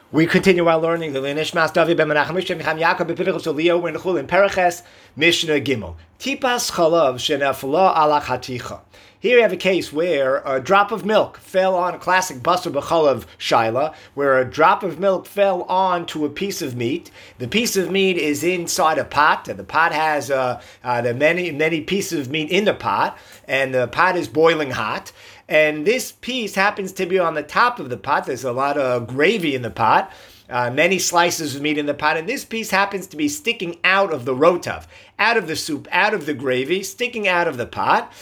We continue our learning the Nishmas David ben Menachem Mishra Micham Yaakov b'Pidichos Leo when Chul in Paraches Mishnah Gimel Tipas Chalav Shenafla Ala Chaticha. Here you have a case where a drop of milk fell on a classic Basar B'Chalav Shaila, where a drop of milk fell onto a piece of meat. The piece of meat is inside a pot, and the pot has the many pieces of meat in the pot, and the pot is boiling hot. And this piece happens to be on the top of the pot. There's a lot of gravy in the pot, many slices of meat in the pot, and this piece happens to be sticking out of the rotav, out of the soup, out of the gravy, sticking out of the pot.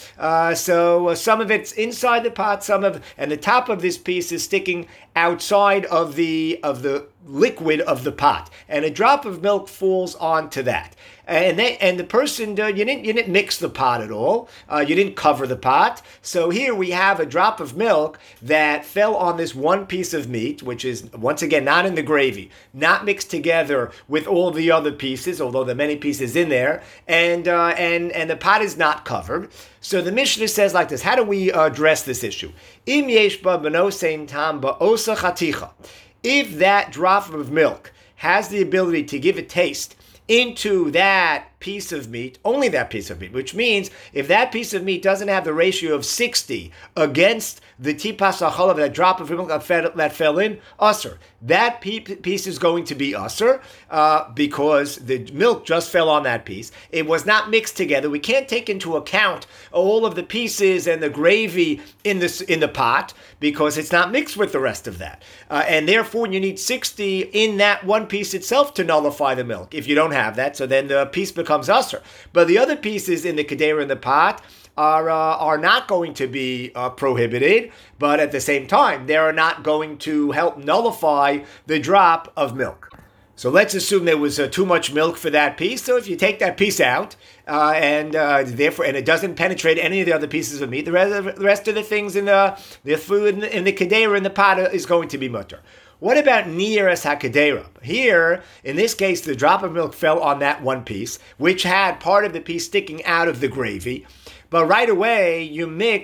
So some of it's inside the pot, and the top of this piece is sticking outside of the liquid of the pot, and a drop of milk falls onto that. And the person, you didn't mix the pot at all. You didn't cover the pot. So here we have a drop of milk that fell on this one piece of meat, which is, once again, not in the gravy, not mixed together with all the other pieces, although there are many pieces in there, and the pot is not covered. So the Mishnah says like this: how do we address this issue? Im yesh ba b'nosein tam ba'osa chaticha. If that drop of milk has the ability to give a taste into that piece of meat, only that piece of meat, which means if that piece of meat doesn't have the ratio of 60 against the tipas achalav, that drop of milk that fell in, usr, that piece is going to be usr because the milk just fell on that piece. It was not mixed together. We can't take into account all of the pieces and the gravy in the pot because it's not mixed with the rest of that. And therefore you need 60 in that one piece itself to nullify the milk. If you don't have that, so then the piece becomes usr. But the other pieces in the kedera in the pot are not going to be prohibited, but at the same time, they are not going to help nullify the drop of milk. So let's assume there was too much milk for that piece. So if you take that piece out, and it doesn't penetrate any of the other pieces of meat, the rest of the things in the food in the kedera in the pot is going to be mutter. What about Nieras HaKedera? Here, in this case, the drop of milk fell on that one piece, which had part of the piece sticking out of the gravy. But right away, you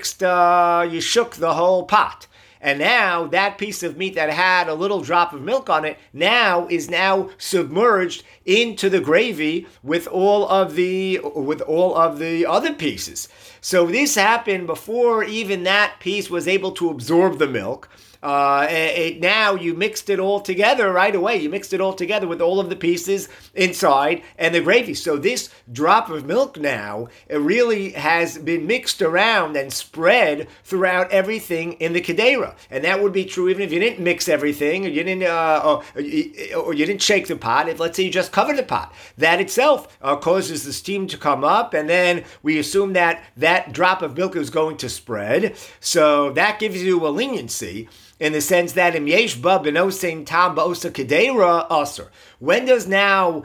shook the whole pot. And now that piece of meat that had a little drop of milk on it is now submerged into the gravy with all of the other pieces. So this happened before even that piece was able to absorb the milk. Now you mixed it all together right away. You mixed it all together with all of the pieces inside and the gravy. So this drop of milk now, it really has been mixed around and spread throughout everything in the kedera. And that would be true even if you didn't mix everything, or you didn't shake the pot. If, let's say, you just covered the pot, that itself causes the steam to come up, and then we assume that drop of milk is going to spread. So that gives you a leniency, in the sense that im yesh ba b'nosein tam ba'osa kedera aser. When does the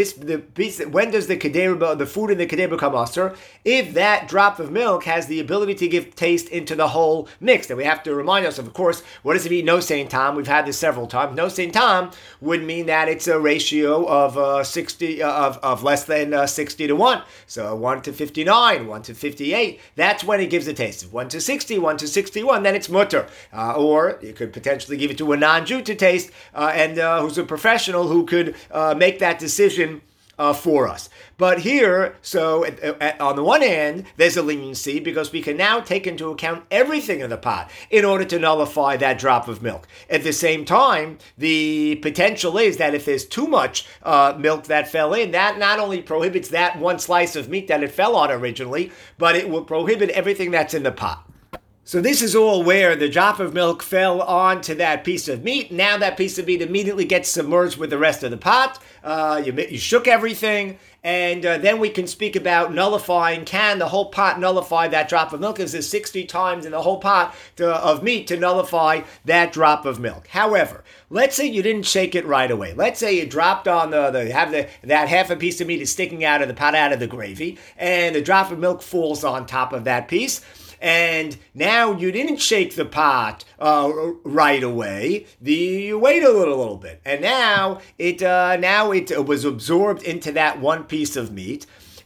kedera, the food in the kedera, become aser? If that drop of milk has the ability to give taste into the whole mix. And we have to remind ourselves, of course, what does it mean nosein tam? We've had this several times. Nosein tam would mean that it's a ratio of 60 of less than 60 to 1. So 1 to 59, 1 to 58. That's when it gives a taste. If 1 to 60, 1 to 61, then it's mutter. Or you could potentially give it to a non-Jew to taste, and who's a professional who could make that decision for us. But here, so on the one hand, there's a leniency because we can now take into account everything in the pot in order to nullify that drop of milk. At the same time, the potential is that if there's too much milk that fell in, that not only prohibits that one slice of meat that it fell on originally, but it will prohibit everything that's in the pot. So this is all where the drop of milk fell onto that piece of meat. Now that piece of meat immediately gets submerged with the rest of the pot. You shook everything, and then we can speak about nullifying. Can the whole pot nullify that drop of milk? Is there 60 times in the whole pot of meat to nullify that drop of milk? However, let's say you didn't shake it right away. Let's say you dropped on that half a piece of meat is sticking out of the pot, out of the gravy, and the drop of milk falls on top of that piece. And now you didn't shake the pot right away. You wait a little bit, and now it was absorbed into that one piece of meat.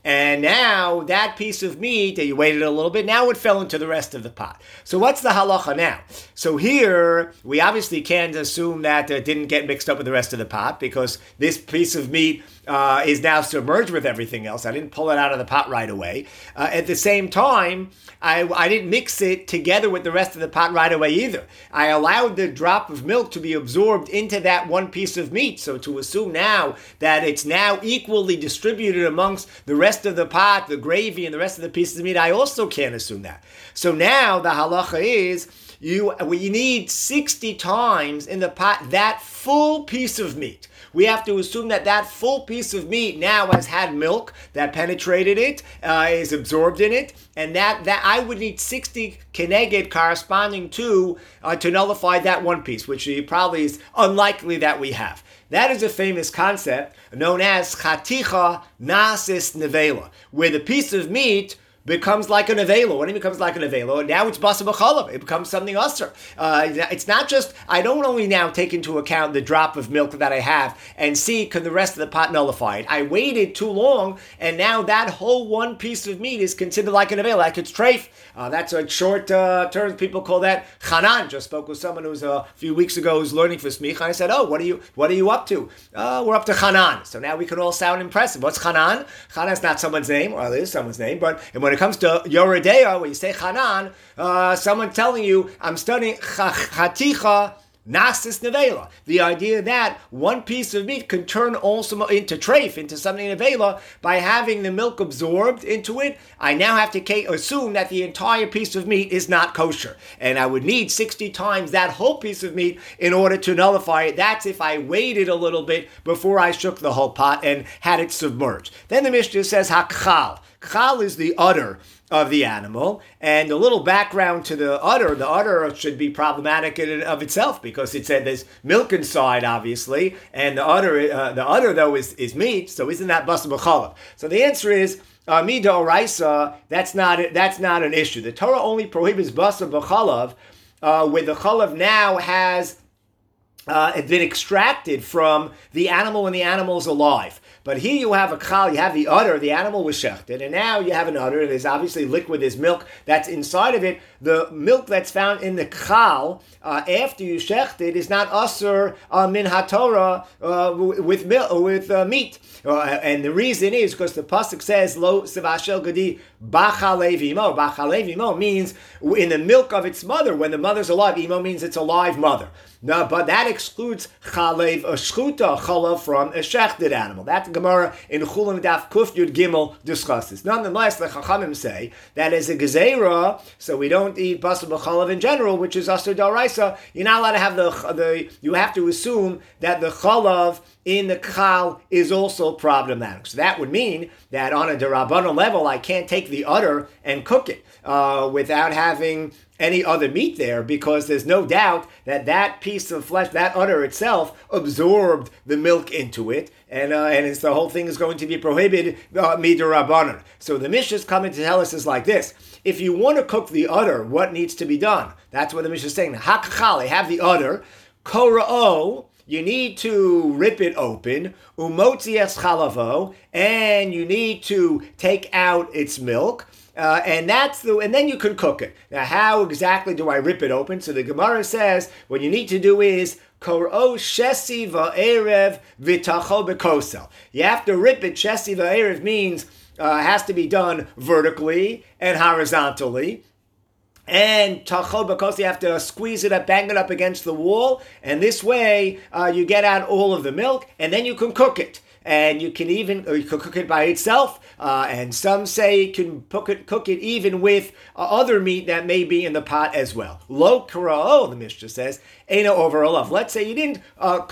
And now that piece of meat that you waited a little bit, now it fell into the rest of the pot. So what's the halacha now? So here, we obviously can't assume that it didn't get mixed up with the rest of the pot, because this piece of meat is now submerged with everything else. I didn't pull it out of the pot right away. At the same time, I didn't mix it together with the rest of the pot right away either. I allowed the drop of milk to be absorbed into that one piece of meat. So to assume now that it's now equally distributed amongst the rest of the pot, the gravy, and the rest of the pieces of meat, I also can't assume that. So now the halacha is, you need 60 times in the pot that full piece of meat. We have to assume that that full piece of meat now has had milk that penetrated it, is absorbed in it, and that I would need 60 keneged corresponding to nullify that one piece, which probably is unlikely that we have. That is a famous concept known as chaticha nasis nevela, where the piece of meat becomes like a nevela. When it becomes like a nevela, now it's basa b'chalav. It becomes something usher. It's not just, I don't only now take into account the drop of milk that I have and see can the rest of the pot nullify it. I waited too long, and now that whole one piece of meat is considered like a nevela, like it's treif. That's a short term. People call that chanan. Just spoke with someone who was a few weeks ago who's learning for smicha. I said, "Oh, what are you up to?" We're up to chanan. So now we can all sound impressive. What's chanan? Chanan is not someone's name, or it is someone's name, but when it comes to Yoredeya, when you say chanan, someone telling you, "I'm studying chaticha nasis nevela." The idea that one piece of meat can turn also into treif, into something nevela, by having the milk absorbed into it. I now have to assume that the entire piece of meat is not kosher, and I would need 60 times that whole piece of meat in order to nullify it. That's if I waited a little bit before I shook the whole pot and had it submerged. Then the Mishnah says hakchal. Chal is the udder of the animal, and a little background to the udder should be problematic in and of itself, because it said there's milk inside, obviously, and the udder though is meat, so isn't that basa b'chalav? So the answer is, mida oraisa, that's not an issue. The Torah only prohibits basa b'chalav where the chalav now has been extracted from the animal when the animal is alive. But here you have a chal, you have the udder, the animal was shechted, and now you have an udder, there's obviously liquid, there's milk that's inside of it. The milk that's found in the chal, after you shecht it, is not asur min haTorah with meat. And the reason is because the pasuk says, Lo sevashel gadi b'chalei imo. B'chalei imo means in the milk of its mother. When the mother's alive, imo means it's a live mother. No, but that excludes chalev, a shchuta, chalav from a shechted animal. That the Gemara in Chulin Daf Kuf Yud Gimel discusses. Nonetheless, the Chachamim say that as a gezerah, so we don't eat basar b'chalav in general, which is asur d'oraisa. You're not allowed to have the. You have to assume that the chalav in the chal is also problematic. So that would mean that on a derabbanan level, I can't take the udder and cook it without having any other meat there, because there's no doubt that that piece of flesh, that udder itself, absorbed the milk into it, and it's, the whole thing is going to be prohibited midrabanan. So the Mishnah is coming to tell us is like this: if you want to cook the udder, what needs to be done? That's what the Mishnah is saying. Hakachale, have the udder, kora'o. You need to rip it open, umotzias chalavo, and you need to take out its milk. And then you can cook it. Now, how exactly do I rip it open? So the Gemara says what you need to do is kor'o shesi va'erev v'tacho bekosel. You have to rip it. Shesi va'erev means has to be done vertically and horizontally. And tacho because you have to squeeze it up, bang it up against the wall, and this way you get out all of the milk, and then you can cook it. And you can cook it by itself, and some say you can cook it even with other meat that may be in the pot as well. Lo kara'o, the Mishnah says, Eino over olav. Let's say you didn't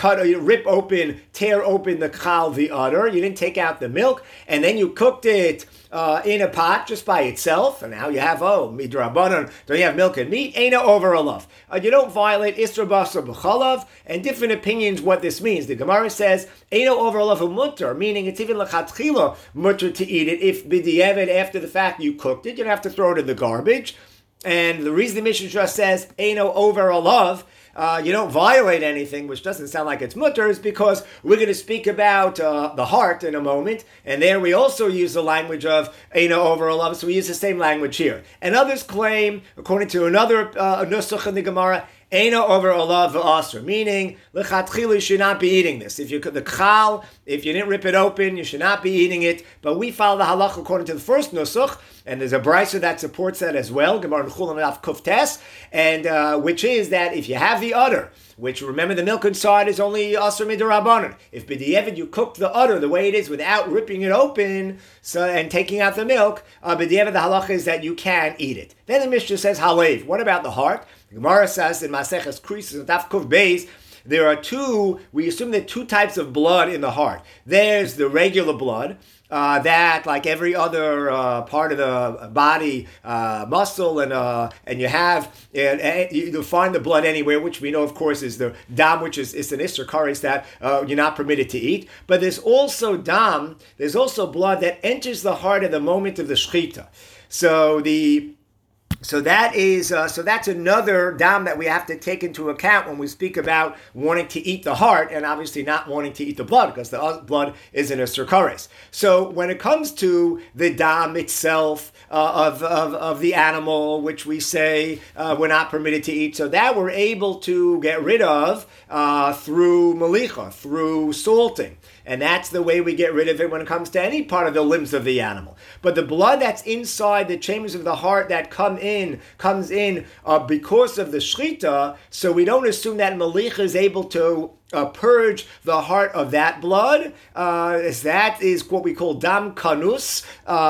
tear open the chal, the udder, you didn't take out the milk, and then you cooked it in a pot just by itself, and now you have midrabanan, don't you have milk and meat? Eino over olav. You don't violate isra basar b'chalav, and different opinions what this means. The Gemara says eino over olav mutter, meaning it's even lechatchila mutter to eat it if b'diavad after the fact you cooked it. You don't have to throw it in the garbage. And the reason the Mishnah just says eino over olav you don't violate anything, which doesn't sound like it's mutter, is because we're going to speak about the heart in a moment, and there we also use the language of Eina over olav, so we use the same language here. And others claim, according to another nusach in the Gemara, Eina over olav v'asr, meaning lechatchila you should not be eating this. If you the kchal, if you didn't rip it open, you should not be eating it. But we follow the halach according to the first nusach, and there's a brisa that supports that as well. Gemara Nechulin Daf Kuf Tes, and which is that if you have the udder, which remember the milk inside is only asr midrabanan. If b'diavad you cook the udder the way it is without ripping it open, so and taking out the milk, b'diavad the halacha is that you can eat it. Then the Mishnah says halev. What about the heart? The Gemara says in Maseches Krisos Daf Kuf Beis, there are we assume there are two types of blood in the heart. There's the regular blood, that, like every other part of the body, muscle, and you'll find the blood anywhere, which we know, of course, is the dam, which is an isser kares that you're not permitted to eat. But there's also dam, there's also blood that enters the heart at the moment of the shechita. So that's another dam that we have to take into account when we speak about wanting to eat the heart and obviously not wanting to eat the blood, because the blood is in a surkaris. So when it comes to the dam itself of the animal, which we say we're not permitted to eat, so that we're able to get rid of through malicha, through salting. And that's the way we get rid of it when it comes to any part of the limbs of the animal. But the blood that's inside the chambers of the heart that comes in because of the shechita, so we don't assume that malicha is able to purge the heart of that blood. That is what we call dam kanus,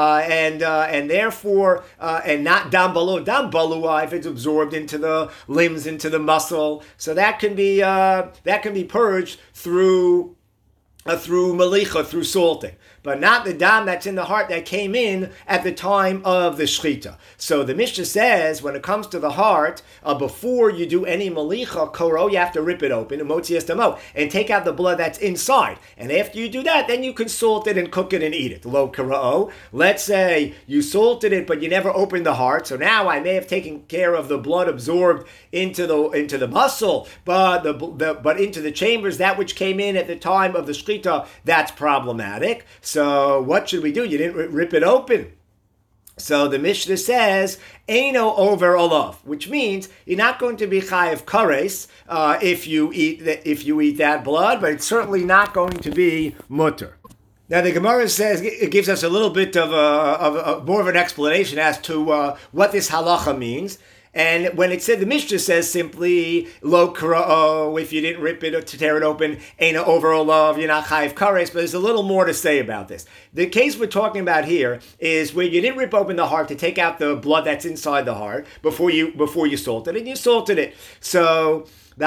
and therefore, and not dam balua if it's absorbed into the limbs, into the muscle. So that can be purged through malicha, through salting, but not the dam that's in the heart that came in at the time of the shechita. So the Mishnah says, when it comes to the heart, before you do any malicha, koro, you have to rip it open, and take out the blood that's inside. And after you do that, then you can salt it and cook it and eat it. Lo karo. Let's say you salted it, but you never opened the heart. So now I may have taken care of the blood absorbed into the muscle, but into the chambers, that which came in at the time of the shechita, that's problematic. So what should we do? You didn't rip it open. So the Mishnah says, Eino over olav, which means you're not going to be chayav kares if you eat that blood, but it's certainly not going to be mutter. Now the Gemara says, it gives us a little bit of more of an explanation as to what this halacha means. And when it said, the Mishnah says simply, lo kra'o, if you didn't rip it or to tear it open, eina over olav, you're not chayiv kares, but there's a little more to say about this. The case we're talking about here is where you didn't rip open the heart to take out the blood that's inside the heart before you salted it, and you salted it. So the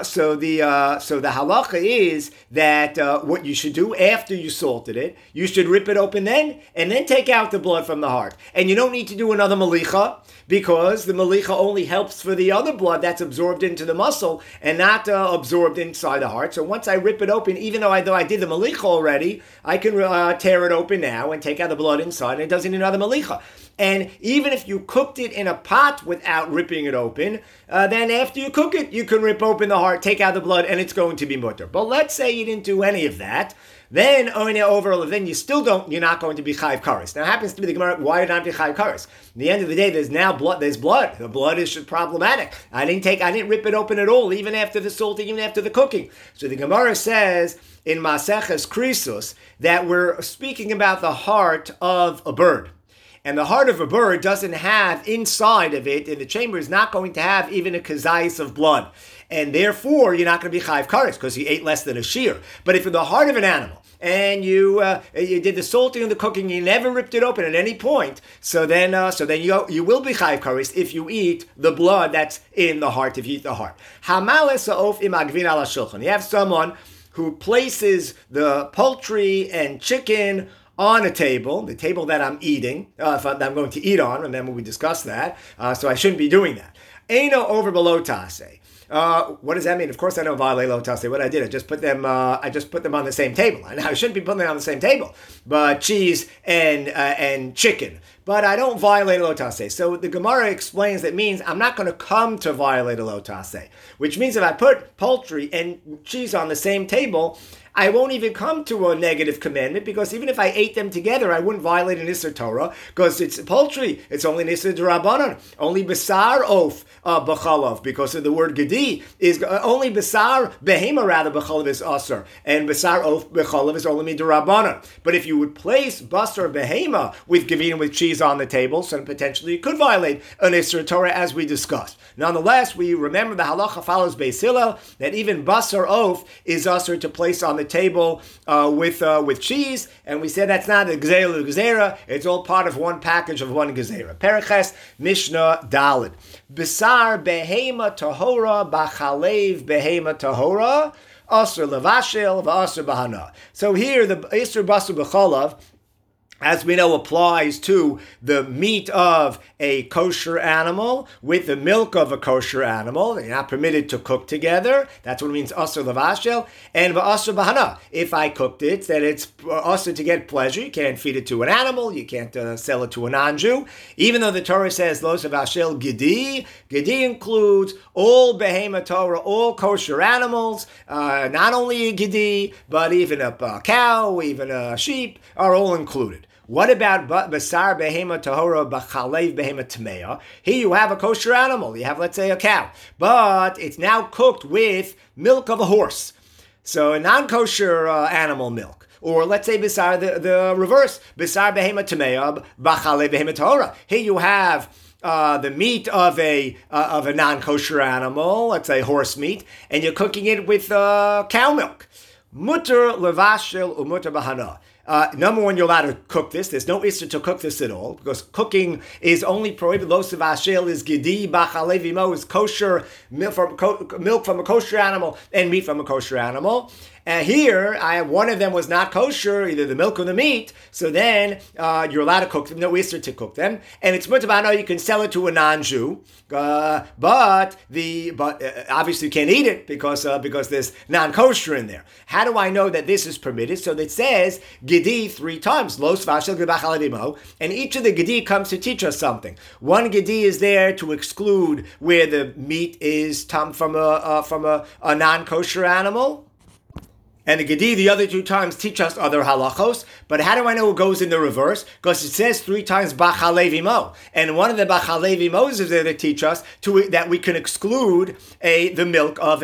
halacha is that what you should do after you salted it, you should rip it open then, and then take out the blood from the heart. And you don't need to do another malicha, because the malicha only helps for the other blood that's absorbed into the muscle and not absorbed inside the heart. So once I rip it open, even though I did the malicha already, I can tear it open now and take out the blood inside, and it doesn't need another malicha. And even if you cooked it in a pot without ripping it open, then after you cook it, you can rip open the heart, take out the blood, and it's going to be mutter. But let's say you didn't do any of that. Then you're not going to be chayiv kares. Now it happens to be the Gemara, why did I not be chayiv kares? At the end of the day, there's blood. The blood is problematic. I didn't rip it open at all, even after the salting, even after the cooking. So the Gemara says in Maseches Krisos that we're speaking about the heart of a bird. And the heart of a bird doesn't have inside of it, in the chamber, is not going to have even a kazayis of blood. And therefore, you're not going to be chayiv kares because you ate less than a shear. But if in the heart of an animal, and you did the salting and the cooking, you never ripped it open at any point, so then you will be chayiv kares if you eat the blood that's in the heart, if you eat the heart. Hamales ha'of im agvin ala shulchan. You have someone who places the poultry and chicken on a table, the table that I'm eating, that I'm going to eat on. Remember we discussed that, so I shouldn't be doing that. Eino over below tase. What does that mean? Of course I know vale lo tase. What I did, I just put them on the same table. I shouldn't be putting them on the same table, but cheese and chicken. but I don't violate a lo taseh. So the Gemara explains that means I'm not going to come to violate a lo taseh, which means if I put poultry and cheese on the same table, I won't even come to a negative commandment, because even if I ate them together, I wouldn't violate an Isser Torah, because it's poultry. It's only an Isser D'Rabbanan. Only Basar Oaf B'chalav, because of the word Gedi, is only Basar Behema, rather, B'chalav is Asr, and Basar Oaf B'chalav is only D'Rabbanan. But if you would place Basar Behema with Gevin with cheese on the table, so potentially you could violate an Isser Torah, as we discussed. Nonetheless, we remember the halacha follows Beis Hillel, that even Basar Oaf is Asr to place on the table with cheese, and we said that's not a gezerah, it's all part of one package of one gezerah. Periches Mishnah Daled. Besar behema tahora bachalev behema tahora asr levashel v'asr bahana. So here the Isser Basar b'chalav, as we know, applies to the meat of a kosher animal with the milk of a kosher animal. They're not permitted to cook together. That's what it means, asr levashel. And v'asr bahana. If I cooked it, then it's asr to get pleasure. You can't feed it to an animal. You can't sell it to a non-Jew. Even though the Torah says, lo levashel gedi, gedi includes all behema Torah, all kosher animals, not only a gedi, but even a cow, even a sheep, are all included. What about basar behema tahora b'chalev behema tameya? Here you have a kosher animal. You have, let's say, a cow, but it's now cooked with milk of a horse. So a non-kosher animal milk. Or let's say basar, the reverse, basar behema tameya b'chalev behema tahora. Here you have the meat of a non-kosher animal, let's say horse meat, and you're cooking it with cow milk. Mutter levashel umutter bahana. Number one, you're allowed to cook this. There's no issue to cook this at all, because cooking is only prohibited. Lo sevashel is gedi b'chalev imo, is kosher milk from a kosher animal and meat from a kosher animal. And here, one of them was not kosher, either the milk or the meat. So then you're allowed to cook them. No issue to cook them, and it's mutabano. You can sell it to a non-Jew, but obviously you can't eat it because there's non-kosher in there. How do I know that this is permitted? So that says gedi 3 times, los vashel g'bachalimo, and each of the gedi comes to teach us something. One gedi is there to exclude where the meat is from a non-kosher animal. And the Gedi, the other 2 times, teach us other halachos. But how do I know it goes in the reverse? Because it says 3 times Bachalev Imo. And one of the Bachalev Imos is there to teach us that we can exclude the milk of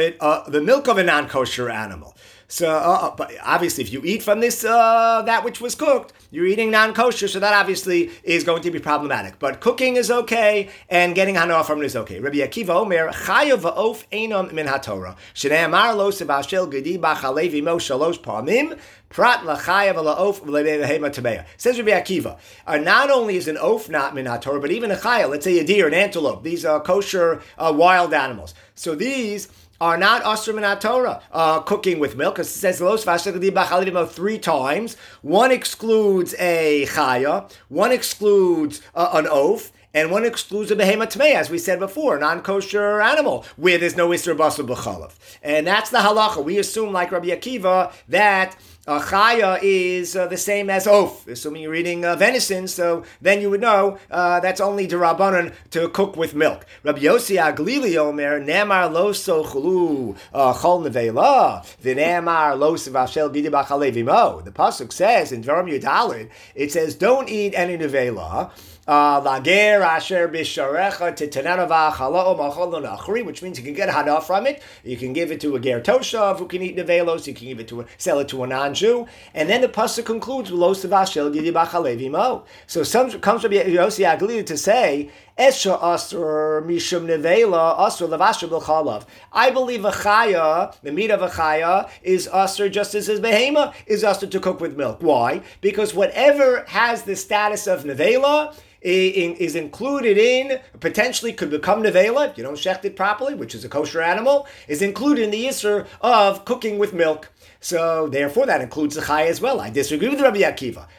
a non-kosher animal. So, but obviously, if you eat from this, that which was cooked, you're eating non-kosher, so that obviously is going to be problematic. But cooking is okay, and getting hana from it is okay. Rabbi Akiva Omer, Chayav va'of einam min haTorah. Shnei amar lo sebashel gedi b'chalev imo shalosh pamim, prat l'chayav la'of v'lehema tameya. Says Rabbi Akiva, not only is an oaf not min haTorah, but even a chaya, let's say a deer, an antelope, these are kosher wild animals. So these are not asr min haTorah, cooking with milk, because it says los v'ashel b'chalev 3 times. One excludes a chaya, one excludes an oaf, and one excludes a behema tmei, as we said before, a non-kosher animal, where there's no isser basar b'chalav. And that's the halacha. We assume, like Rabbi Akiva, that chaya is the same as oaf, assuming you're eating venison, so then you would know that's only d'Rabbanan to cook with milk. Rabbi Yossi Aglili Omer, Nemar lo sochlu chol nevela, v'nemar lo sevashel gidi b'chalev imo. The pasuk says in Dvarim Yudalid, it says, don't eat any nevela, lager asher bisharecha titananava chalao machol nachri, which means you can get hana from it. You can give it to a ger toshav who can eat nevelos. You can give it sell it to a non-Jew, and then the pasuk concludes with lo sevashel gidi b'chalev imo. So some comes from Yossi Aglili to say, Esha asur mishum nevela asur levasher b'chalav. I believe a chaya, the meat of a chaya, is asur just as behema is asur to cook with milk. Why? Because whatever has the status of nevela is included in, potentially could become nevela if you don't shecht it properly, which is a kosher animal, is included in the yisur of cooking with milk. So therefore that includes the chaya as well. I disagree with Rabbi Akiva.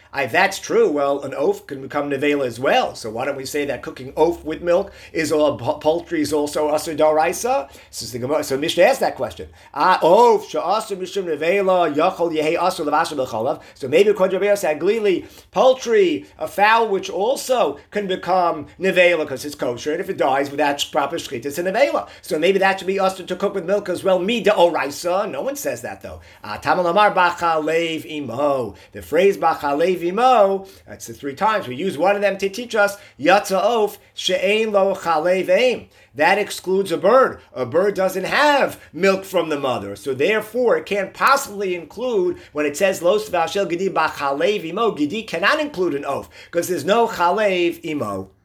If that's true, well, an oaf can become nevela as well. So why don't we say that cooking oaf with milk is all poultry is also asur daraisa? So Mishnah asked that question. Oaf she'asur mishum nevela yachol yehei asur levasur b'chalav. So maybe according to Rabbi Saglili, poultry, a fowl which also can become nevela because it's kosher, and if it dies without proper shchita, it's a nevela. So maybe that should be asur to cook with milk as well. Mi deoraisa. No one says that though. Tamal amar b'chalev imo. The phrase b'chalev imo, that's the 3 times. We use one of them to teach us yatsa oaf she'ein lo chalev aim. That excludes a bird. A bird doesn't have milk from the mother, so therefore it can't possibly include, when it says los v'ashel gedi b'chalev imo, gedi cannot include an oaf, because there's no chalev imo.